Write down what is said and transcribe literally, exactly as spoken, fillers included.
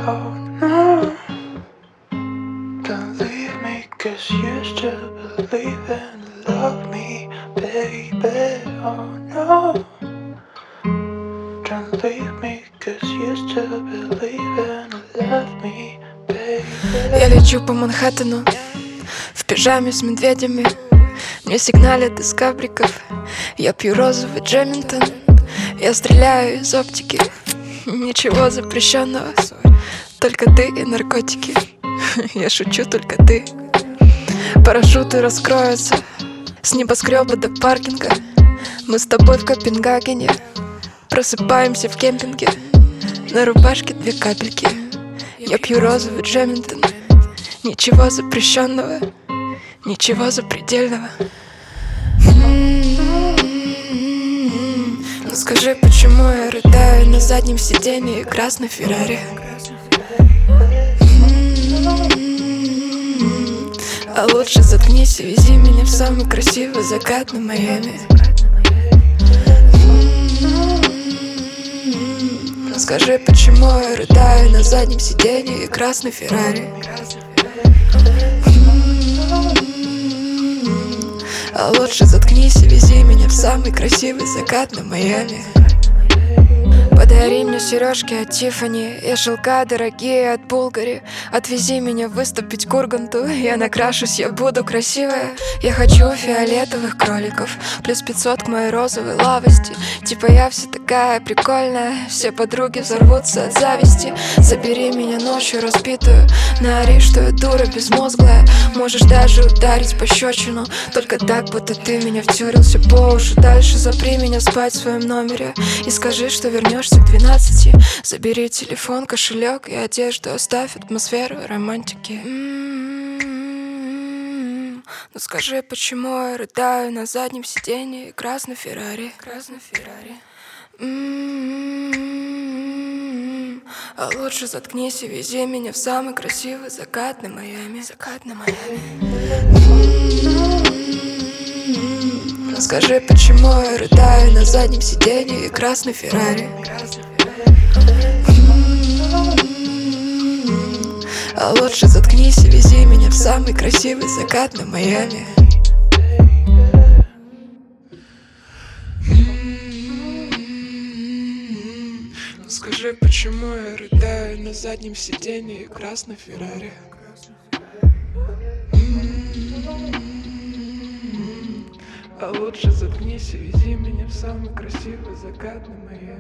Oh no, don't leave me, cause you still believe and love me, baby. Oh no, don't leave me, cause you still believe and love me, baby. Я лечу по Манхэттену в пижаме с медведями. Мне сигналят из кабриков. Я пью розовый Джеминтон. Я стреляю из оптики. Ничего запрещенного, только ты и наркотики. Я шучу, только ты. Парашюты раскроются с небоскреба до паркинга. Мы с тобой в Копенгагене. Просыпаемся в кемпинге. На рубашке две капельки. Я пью розовый Джеминтон. Ничего запрещенного, ничего запредельного. Ну скажи, почему я рыдаю на заднем сиденье красной Феррари? А лучше заткнись и вези меня в самый красивый закат на Майами. Ну скажи, почему я рыдаю на заднем сиденье красной Феррари? А лучше заткнись и вези меня в самый красивый закат на Майами. Подари мне сережки от Тиффани и шелка дорогие от Булгари. Отвези меня выступить к Урганту. Я накрашусь, я буду красивая. Я хочу фиолетовых кроликов, плюс пятьсот к моей розовой лавости. Типа я вся такая прикольная, все подруги взорвутся от зависти. Забери меня ночью разбитую, наори, что я дура безмозглая. Можешь даже ударить пощечину, только так, будто ты меня втюрился по уши. Дальше запри меня спать в своем номере и скажи, что вернешься к двенадцати. Забери телефон, кошелек и одежду, оставь атмосферу романтики. м-м-м. Ну скажи, почему я рыдаю на заднем сиденье красной Феррари? Красной Феррари. м-м-м. А лучше заткнись и вези меня в самый красивый закат на Майами. Закат на Майами. Ну скажи, почему я рыдаю на заднем сиденье красной Феррари? А лучше заткнись и вези меня в самый красивый закат на Майами. Ну скажи, почему я рыдаю на заднем сиденье красной Феррари? А лучше заткнись и вези меня в самый красивый закат на Майами.